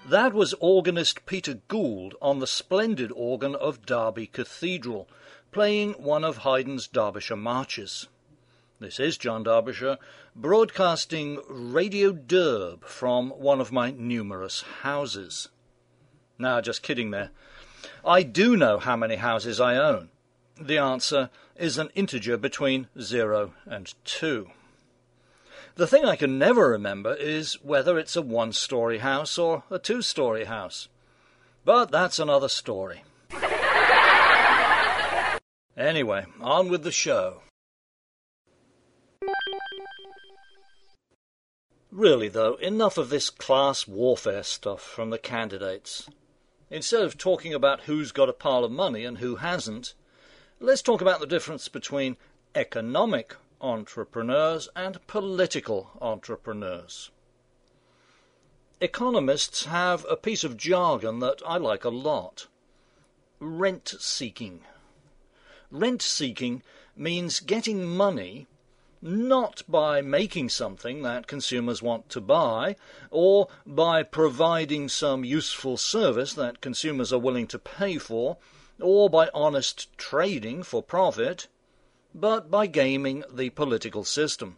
That was organist Peter Gould on the splendid organ of Derby Cathedral, playing one of Haydn's Derbyshire marches. This is John Derbyshire, broadcasting Radio Derb from one of my numerous houses. Now, just kidding there. I do know how many houses I own. The answer is an integer between 0 and 2. The thing I can never remember is whether it's a one-storey house or a two-storey house. But that's another story. Anyway, on with the show. Really, though, enough of this class warfare stuff from the candidates. Instead of talking about who's got a pile of money and who hasn't, let's talk about the difference between economic entrepreneurs and political entrepreneurs. Economists have a piece of jargon that I like a lot. Rent-seeking. Rent-seeking means getting money not by making something that consumers want to buy, or by providing some useful service that consumers are willing to pay for, or by honest trading for profit, but by gaming the political system.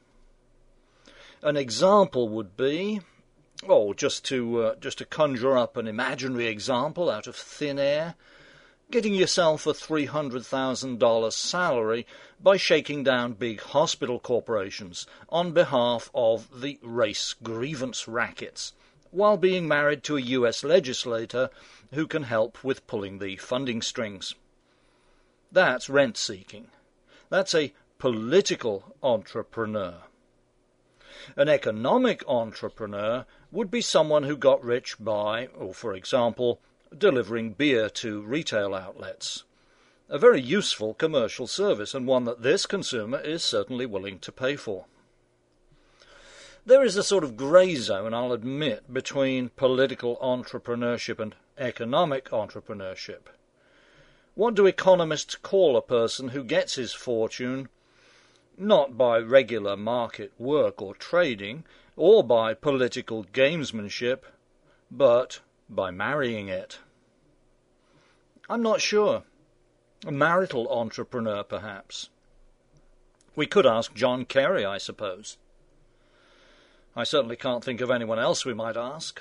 An example would be, just to conjure up an imaginary example out of thin air, getting yourself a $300,000 salary by shaking down big hospital corporations on behalf of the race grievance rackets, while being married to a US legislator who can help with pulling the funding strings. That's rent-seeking. That's a political entrepreneur. An economic entrepreneur would be someone who got rich by, for example, delivering beer to retail outlets. A very useful commercial service, and one that this consumer is certainly willing to pay for. There is a sort of grey zone, I'll admit, between political entrepreneurship and economic entrepreneurship. What do economists call a person who gets his fortune not by regular market work or trading, or by political gamesmanship, but by marrying it? I'm not sure. A marital entrepreneur, perhaps. We could ask John Kerry, I suppose. I certainly can't think of anyone else we might ask.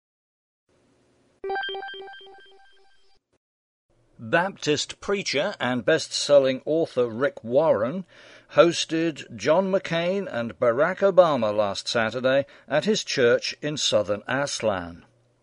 Baptist preacher and best-selling author Rick Warren hosted John McCain and Barack Obama last Saturday at his church in southern Southern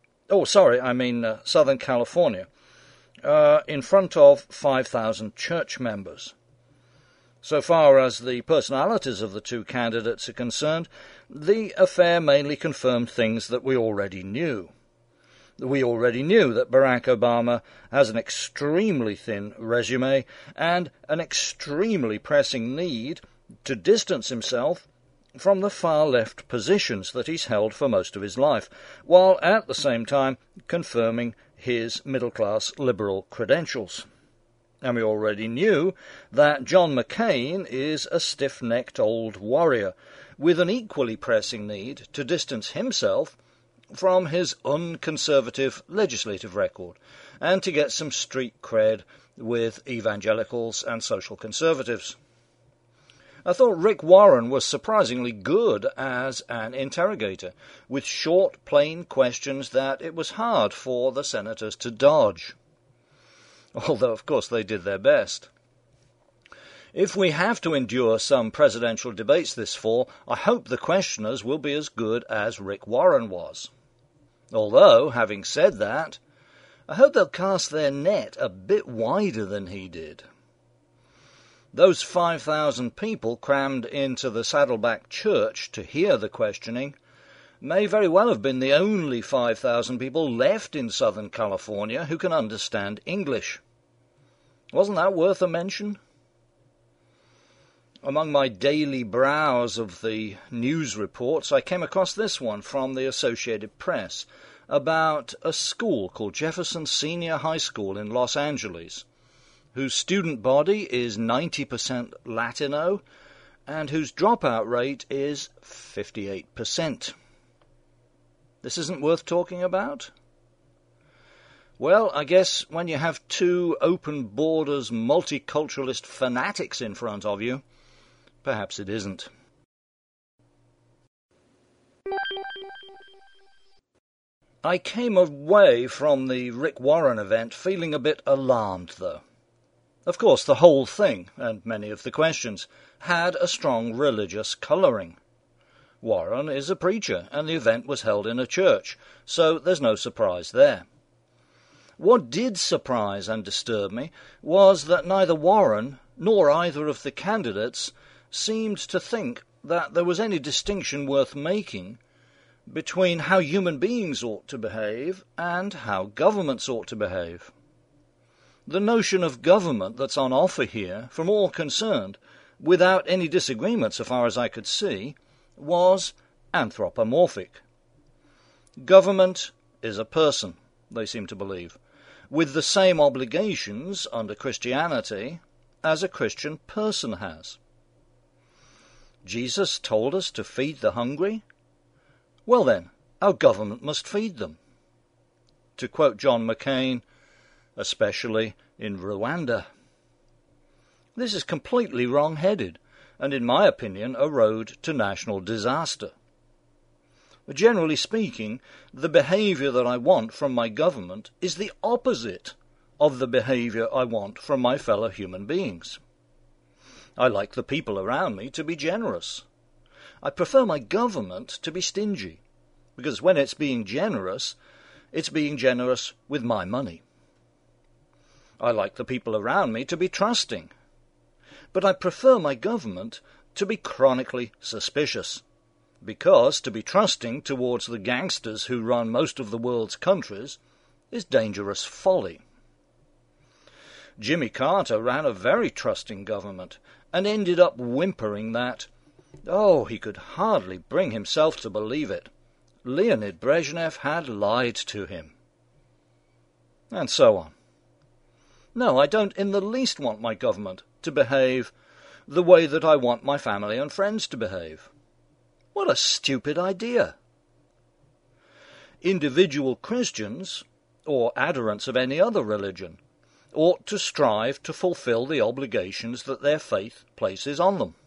California, in front of 5,000 church members. So far as the personalities of the two candidates are concerned, the affair mainly confirmed things that we already knew. We already knew that Barack Obama has an extremely thin resume and an extremely pressing need to distance himself from the far-left positions that he's held for most of his life, while at the same time confirming his middle-class liberal credentials. And we already knew that John McCain is a stiff-necked old warrior with an equally pressing need to distance himself from his unconservative legislative record and to get some street cred with evangelicals and social conservatives. I thought Rick Warren was surprisingly good as an interrogator, with short, plain questions that it was hard for the senators to dodge. Although, of course, they did their best. If we have to endure some presidential debates this fall, I hope the questioners will be as good as Rick Warren was. Although, having said that, I hope they'll cast their net a bit wider than he did. Those 5,000 people crammed into the Saddleback Church to hear the questioning may very well have been the only 5,000 people left in Southern California who can understand English. Wasn't that worth a mention? Among my daily browse of the news reports, I came across this one from the Associated Press about a school called Jefferson Senior High School in Los Angeles, whose student body is 90% Latino and whose dropout rate is 58%. This isn't worth talking about? Well, I guess when you have two open borders multiculturalist fanatics in front of you, perhaps it isn't. I came away from the Rick Warren event feeling a bit alarmed, though. Of course, the whole thing, and many of the questions, had a strong religious colouring. Warren is a preacher, and the event was held in a church, so there's no surprise there. What did surprise and disturb me was that neither Warren nor either of the candidates seemed to think that there was any distinction worth making between how human beings ought to behave and how governments ought to behave. The notion of government that's on offer here, from all concerned, without any disagreement so far as I could see, was anthropomorphic. Government is a person, they seem to believe, with the same obligations under Christianity as a Christian person has. Jesus told us to feed the hungry. Well then, our government must feed them. To quote John McCain, especially in Rwanda. This is completely wrong-headed, and in my opinion a road to national disaster. Generally speaking, the behaviour that I want from my government is the opposite of the behaviour I want from my fellow human beings. I like the people around me to be generous. I prefer my government to be stingy, because when it's being generous with my money. I like the people around me to be trusting, but I prefer my government to be chronically suspicious, because to be trusting towards the gangsters who run most of the world's countries is dangerous folly. Jimmy Carter ran a very trusting government and ended up whimpering that, he could hardly bring himself to believe it, Leonid Brezhnev had lied to him. And so on. No, I don't in the least want my government to behave the way that I want my family and friends to behave. What a stupid idea! Individual Christians, or adherents of any other religion, ought to strive to fulfill the obligations that their faith places on them.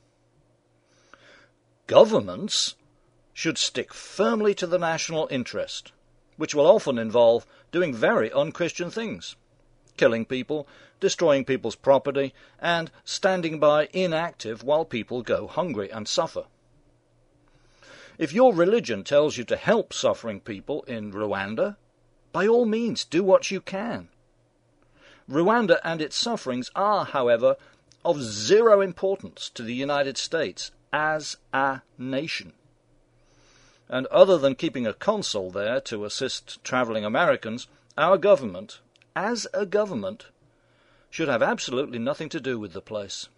Governments should stick firmly to the national interest, which will often involve doing very un-Christian things, killing people, destroying people's property, and standing by inactive while people go hungry and suffer. If your religion tells you to help suffering people in Rwanda, by all means do what you can. Rwanda and its sufferings are, however, of zero importance to the United States as a nation. And other than keeping a consul there to assist travelling Americans, our government, as a government, should have absolutely nothing to do with the place.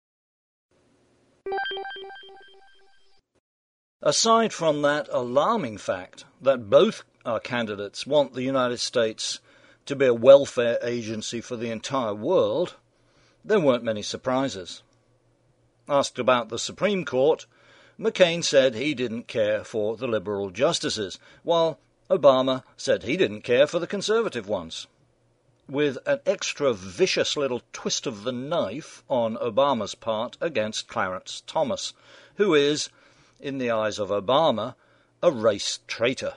Aside from that alarming fact that both our candidates want the United States to be a welfare agency for the entire world, there weren't many surprises. Asked about the Supreme Court, McCain said he didn't care for the liberal justices, while Obama said he didn't care for the conservative ones, with an extra vicious little twist of the knife on Obama's part against Clarence Thomas, who is, in the eyes of Obama, a race traitor.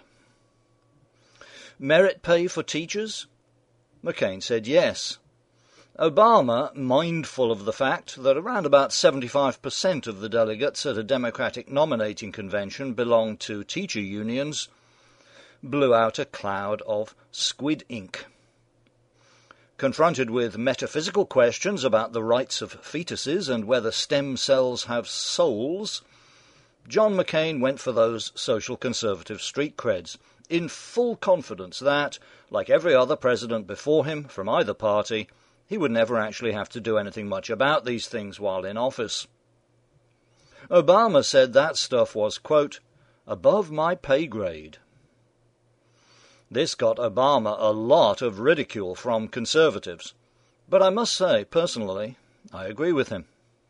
Merit pay for teachers? McCain said yes. Obama, mindful of the fact that around about 75% of the delegates at a Democratic nominating convention belonged to teacher unions, blew out a cloud of squid ink. Confronted with metaphysical questions about the rights of fetuses and whether stem cells have souls, John McCain went for those social conservative street creds, in full confidence that, like every other president before him from either party, he would never actually have to do anything much about these things while in office. Obama said that stuff was, quote, above my pay grade. This got Obama a lot of ridicule from conservatives, but I must say, personally, I agree with him.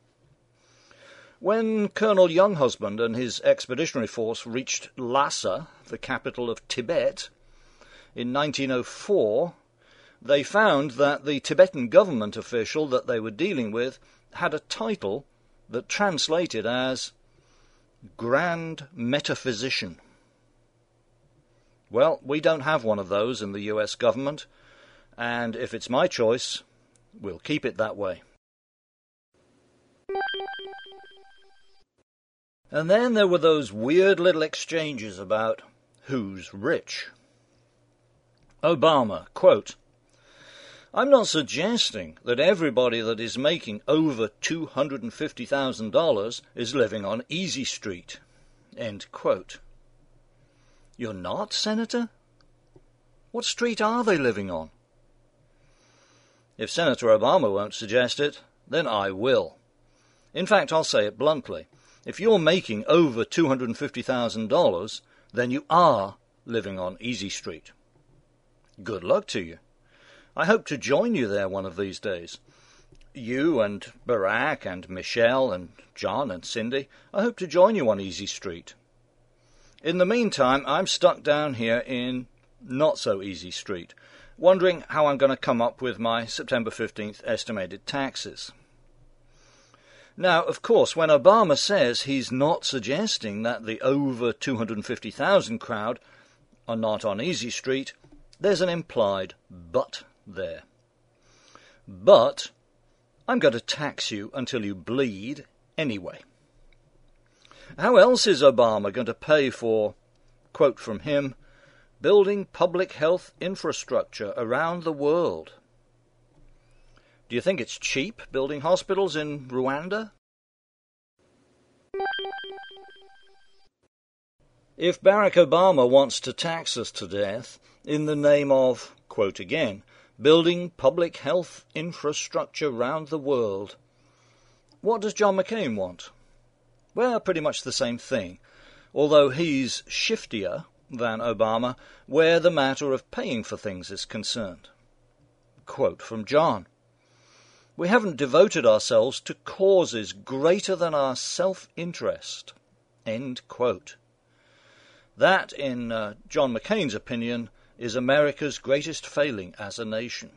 When Colonel Younghusband and his expeditionary force reached Lhasa, the capital of Tibet, in 1904, they found that the Tibetan government official that they were dealing with had a title that translated as Grand Metaphysician. Well, we don't have one of those in the US government, and if it's my choice, we'll keep it that way. And then there were those weird little exchanges about who's rich. Obama, quote, "I'm not suggesting that everybody that is making over $250,000 is living on Easy Street." End quote. You're not, Senator? What street are they living on? If Senator Obama won't suggest it, then I will. In fact, I'll say it bluntly. If you're making over $250,000, then you are living on Easy Street. Good luck to you. I hope to join you there one of these days. You and Barack and Michelle and John and Cindy, I hope to join you on Easy Street. In the meantime, I'm stuck down here in Not-So-Easy Street, wondering how I'm going to come up with my September 15th estimated taxes. Now, of course, when Obama says he's not suggesting that the over 250,000 crowd are not on Easy Street, there's an implied but there. But I'm going to tax you until you bleed anyway. How else is Obama going to pay for, quote from him, building public health infrastructure around the world? Do you think it's cheap building hospitals in Rwanda? If Barack Obama wants to tax us to death in the name of, quote again, building public health infrastructure around the world, what does John McCain want? Well, pretty much the same thing, although he's shiftier than Obama where the matter of paying for things is concerned. Quote from John, "We haven't devoted ourselves to causes greater than our self-interest." End quote. That, in John McCain's opinion, is America's greatest failing as a nation.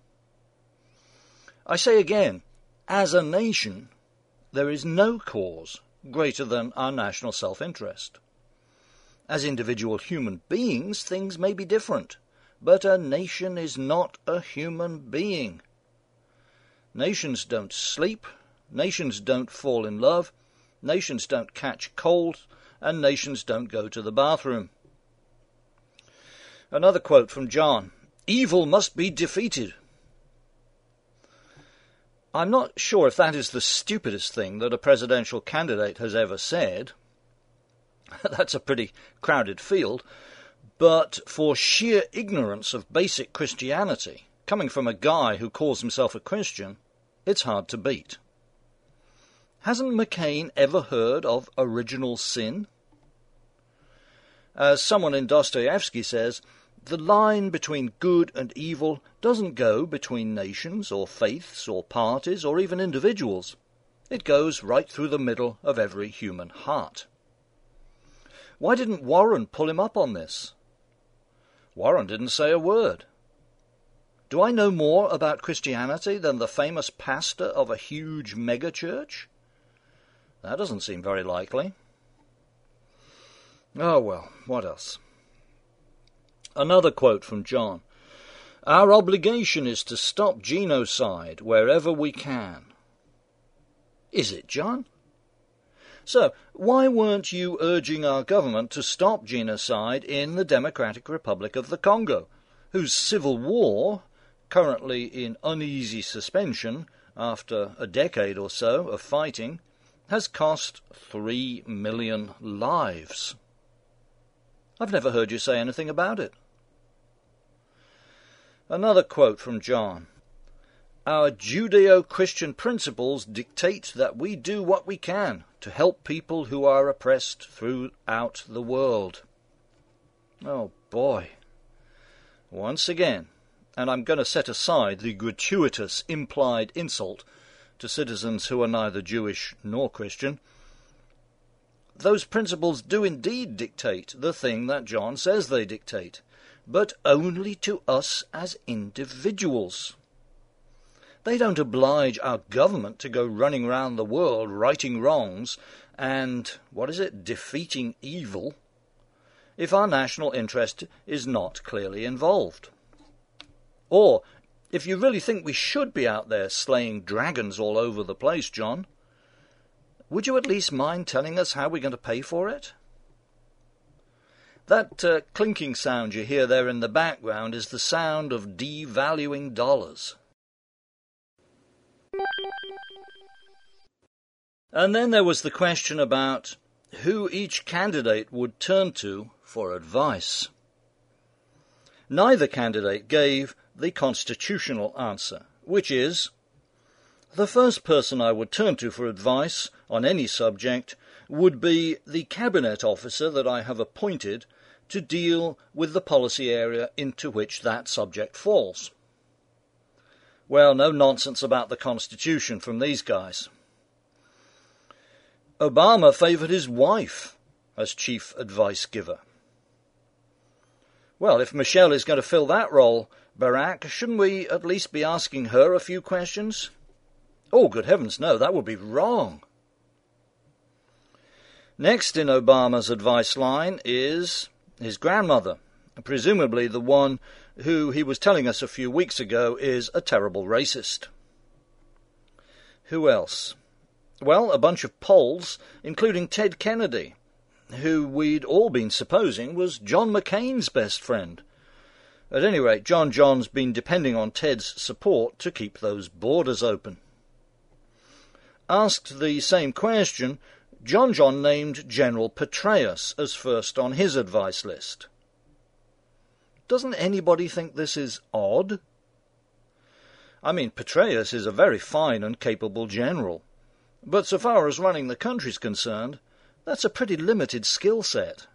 I say again, as a nation, there is no cause greater than our national self-interest. As individual human beings, things may be different, but a nation is not a human being. Nations don't sleep, nations don't fall in love, nations don't catch cold, and nations don't go to the bathroom. Another quote from John, "Evil must be defeated." I'm not sure if that is the stupidest thing that a presidential candidate has ever said. That's a pretty crowded field, but for sheer ignorance of basic Christianity, coming from a guy who calls himself a Christian, it's hard to beat. Hasn't McCain ever heard of original sin? As someone in Dostoevsky says, the line between good and evil doesn't go between nations or faiths or parties or even individuals. It goes right through the middle of every human heart. Why didn't Warren pull him up on this? Warren didn't say a word. Do I know more about Christianity than the famous pastor of a huge megachurch? That doesn't seem very likely. Oh well, what else? Another quote from John. "Our obligation is to stop genocide wherever we can." Is it, John? So, why weren't you urging our government to stop genocide in the Democratic Republic of the Congo, whose civil war, currently in uneasy suspension after a decade or so of fighting, has cost 3 million lives? I've never heard you say anything about it. Another quote from John. "Our Judeo-Christian principles dictate that we do what we can to help people who are oppressed throughout the world." Oh boy. Once again, and I'm going to set aside the gratuitous implied insult to citizens who are neither Jewish nor Christian, those principles do indeed dictate the thing that John says they dictate, but only to us as individuals. They don't oblige our government to go running round the world righting wrongs and, defeating evil, if our national interest is not clearly involved. Or, if you really think we should be out there slaying dragons all over the place, John, would you at least mind telling us how we're going to pay for it? That clinking sound you hear there in the background is the sound of devaluing dollars. And then there was the question about who each candidate would turn to for advice. Neither candidate gave the constitutional answer, which is, the first person I would turn to for advice on any subject would be the cabinet officer that I have appointed to deal with the policy area into which that subject falls. Well, no nonsense about the Constitution from these guys. Obama favoured his wife as chief advice giver. Well, if Michelle is going to fill that role, Barack, shouldn't we at least be asking her a few questions? Oh, good heavens, no, that would be wrong. Next in Obama's advice line is his grandmother, presumably the one who he was telling us a few weeks ago is a terrible racist. Who else? Well, a bunch of Poles, including Ted Kennedy, who we'd all been supposing was John McCain's best friend. At any rate, John's been depending on Ted's support to keep those borders open. Asked the same question, John named General Petraeus as first on his advice list. Doesn't anybody think this is odd? I mean, Petraeus is a very fine and capable general, but so far as running the country's concerned, that's a pretty limited skill set.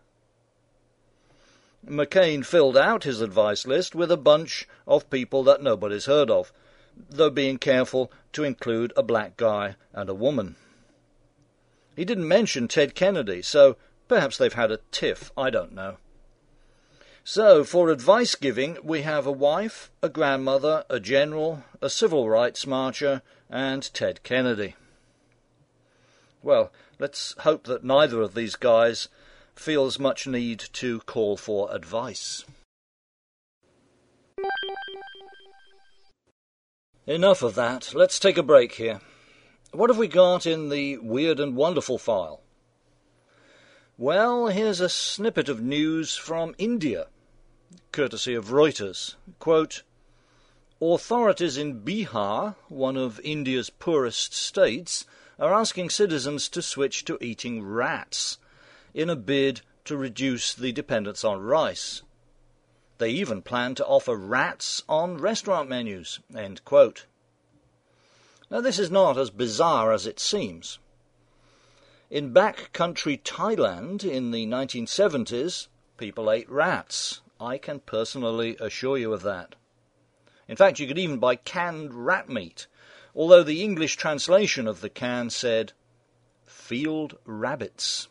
McCain filled out his advice list with a bunch of people that nobody's heard of, though being careful to include a black guy and a woman. He didn't mention Ted Kennedy, so perhaps they've had a tiff, I don't know. So, for advice giving, we have a wife, a grandmother, a general, a civil rights marcher, and Ted Kennedy. Well, let's hope that neither of these guys feels much need to call for advice. Enough of that. Let's take a break here. What have we got in the Weird and Wonderful file? Well, here's a snippet of news from India, courtesy of Reuters. Quote, authorities in Bihar, one of India's poorest states, are asking citizens to switch to eating rats in a bid to reduce the dependence on rice. They even plan to offer rats on restaurant menus. End quote. Now, this is not as bizarre as it seems. In backcountry Thailand in the 1970s, people ate rats. I can personally assure you of that. In fact, you could even buy canned rat meat, although the English translation of the can said, field rabbits.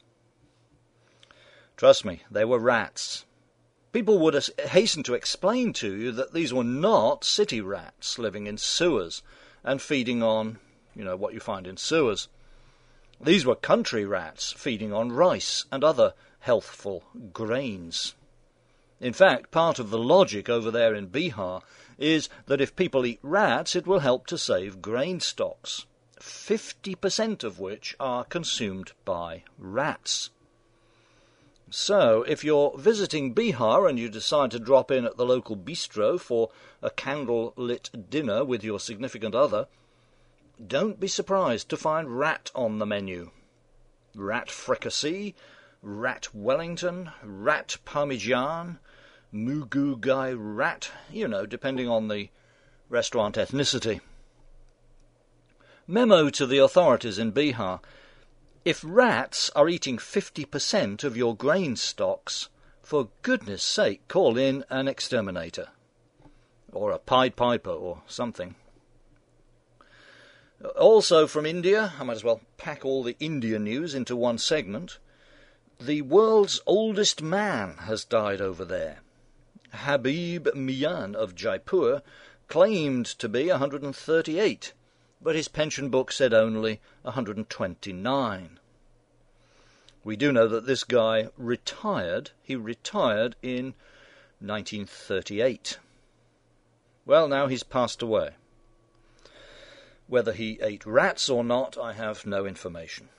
Trust me, they were rats. People would hasten to explain to you that these were not city rats living in sewers and feeding on, what you find in sewers. These were country rats feeding on rice and other healthful grains. In fact, part of the logic over there in Bihar is that if people eat rats, it will help to save grain stocks, 50% of which are consumed by rats. So, if you're visiting Bihar and you decide to drop in at the local bistro for a candle-lit dinner with your significant other, don't be surprised to find rat on the menu. Rat fricassee, rat Wellington, rat parmesan, mugu gai rat, depending on the restaurant ethnicity. Memo to the authorities in Bihar. If rats are eating 50% of your grain stocks, for goodness sake, call in an exterminator. Or a Pied Piper or something. Also from India, I might as well pack all the India news into one segment. The world's oldest man has died over there. Habib Mian of Jaipur claimed to be 138, but his pension book said only 129. We do know that this guy retired. He retired in 1938. Well, now he's passed away. Whether he ate rats or not, I have no information.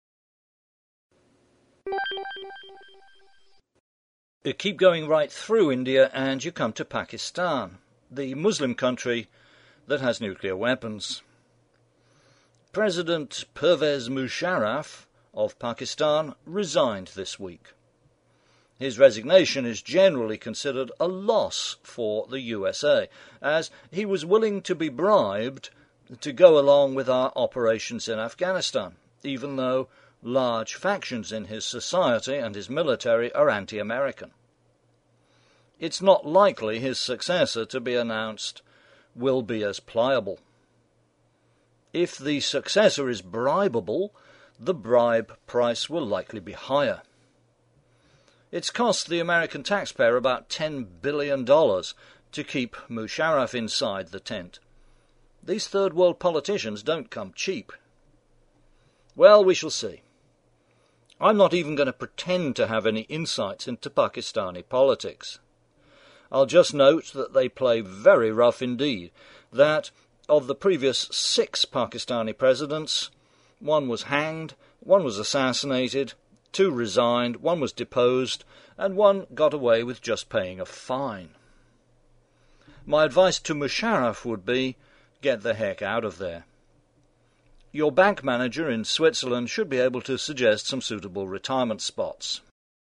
You keep going right through India and you come to Pakistan, the Muslim country that has nuclear weapons. President Pervez Musharraf of Pakistan resigned this week. His resignation is generally considered a loss for the USA, as he was willing to be bribed to go along with our operations in Afghanistan, even though large factions in his society and his military are anti-American. It's not likely his successor to be announced will be as pliable. If the successor is bribable, the bribe price will likely be higher. It's cost the American taxpayer about $10 billion to keep Musharraf inside the tent. These third world politicians don't come cheap. Well, we shall see. I'm not even going to pretend to have any insights into Pakistani politics. I'll just note that they play very rough indeed, that of the previous 6 Pakistani presidents, 1 was hanged, 1 was assassinated, 2 resigned, 1 was deposed, and 1 got away with just paying a fine. My advice to Musharraf would be, get the heck out of there. Your bank manager in Switzerland should be able to suggest some suitable retirement spots.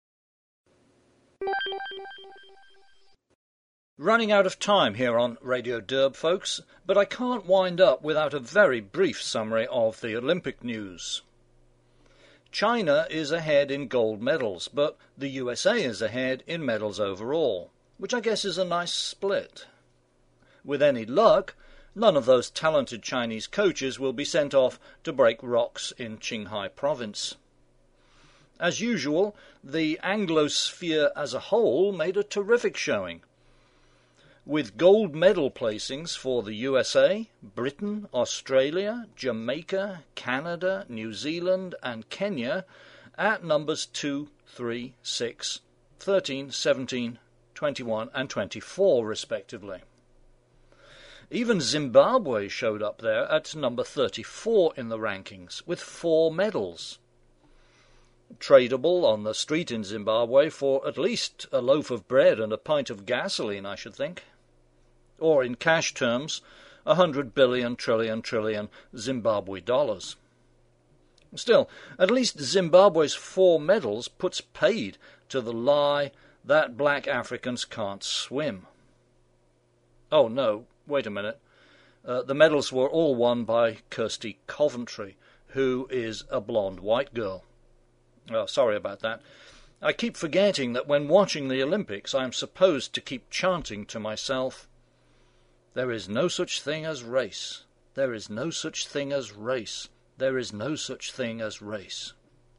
Running out of time here on Radio Derb, folks, but I can't wind up without a very brief summary of the Olympic news. China is ahead in gold medals, but the USA is ahead in medals overall, which I guess is a nice split. With any luck, none of those talented Chinese coaches will be sent off to break rocks in Qinghai province. As usual, the Anglosphere as a whole made a terrific showing, with gold medal placings for the USA, Britain, Australia, Jamaica, Canada, New Zealand and Kenya at numbers 2, 3, 6, 13, 17, 21 and 24 respectively. Even Zimbabwe showed up there at number 34 in the rankings with 4 medals. Tradable on the street in Zimbabwe for at least a loaf of bread and a pint of gasoline, I should think. Or in cash terms, 100 billion trillion Zimbabwe dollars. Still, at least Zimbabwe's 4 medals puts paid to the lie that black Africans can't swim. Oh no, wait a minute. The medals were all won by Kirsty Coventry, who is a blonde white girl. Oh, sorry about that. I keep forgetting that when watching the Olympics I am supposed to keep chanting to myself, there is no such thing as race. There is no such thing as race. There is no such thing as race.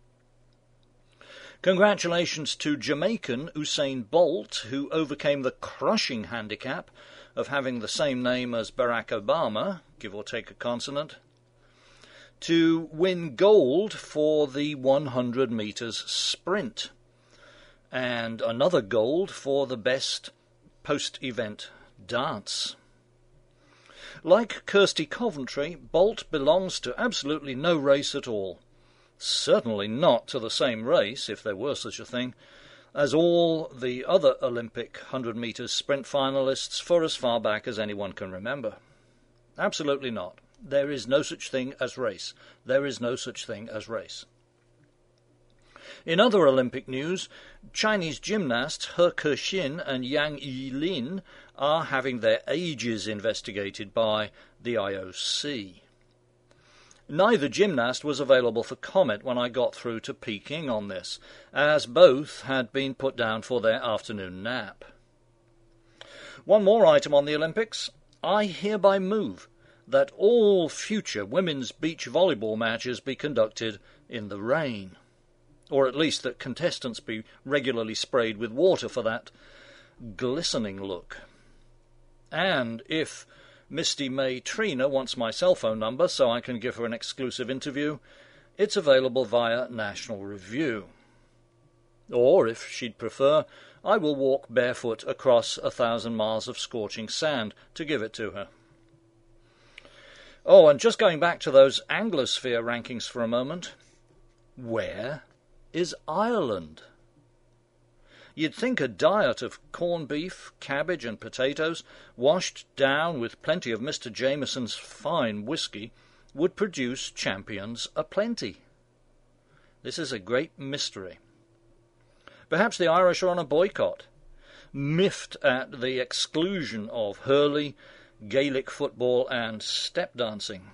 Congratulations to Jamaican Usain Bolt, who overcame the crushing handicap of having the same name as Barack Obama, give or take a consonant, to win gold for the 100 metres sprint, and another gold for the best post-event dance. Like Kirsty Coventry, Bolt belongs to absolutely no race at all. Certainly not to the same race, if there were such a thing, as all the other Olympic 100 metres sprint finalists for as far back as anyone can remember. Absolutely not. There is no such thing as race. There is no such thing as race. In other Olympic news, Chinese gymnasts He Kexin and Yang Yilin are having their ages investigated by the IOC. Neither gymnast was available for comment when I got through to Peking on this, as both had been put down for their afternoon nap. One more item on the Olympics. I hereby move that all future women's beach volleyball matches be conducted in the rain, or at least that contestants be regularly sprayed with water for that glistening look. And if Misty May Trina wants my cell phone number so I can give her an exclusive interview, it's available via National Review. Or, if she'd prefer, I will walk barefoot across 1,000 miles of scorching sand to give it to her. Oh, and just going back to those Anglosphere rankings for a moment, where is Ireland? You'd think a diet of corned beef, cabbage and potatoes, washed down with plenty of Mr. Jameson's fine whisky, would produce champions aplenty. This is a great mystery. Perhaps the Irish are on a boycott, miffed at the exclusion of hurley, Gaelic football and step dancing.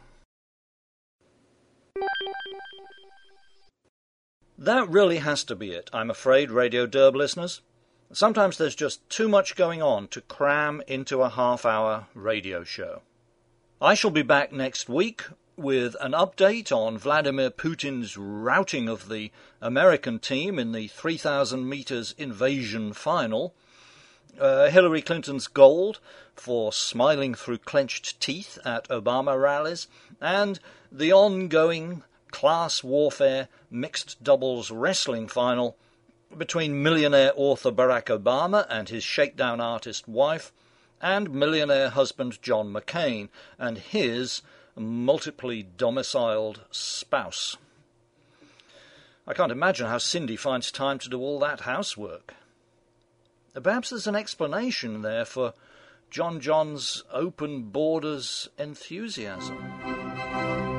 That really has to be it, I'm afraid, Radio Derb listeners. Sometimes there's just too much going on to cram into a half-hour radio show. I shall be back next week with an update on Vladimir Putin's routing of the American team in the 3,000 metres invasion final, Hillary Clinton's gold for smiling through clenched teeth at Obama rallies, and the ongoing class warfare mixed doubles wrestling final between millionaire author Barack Obama and his shakedown artist wife, and millionaire husband John McCain and his multiply domiciled spouse. I can't imagine how Cindy finds time to do all that housework. Perhaps there's an explanation there for John John's open borders enthusiasm.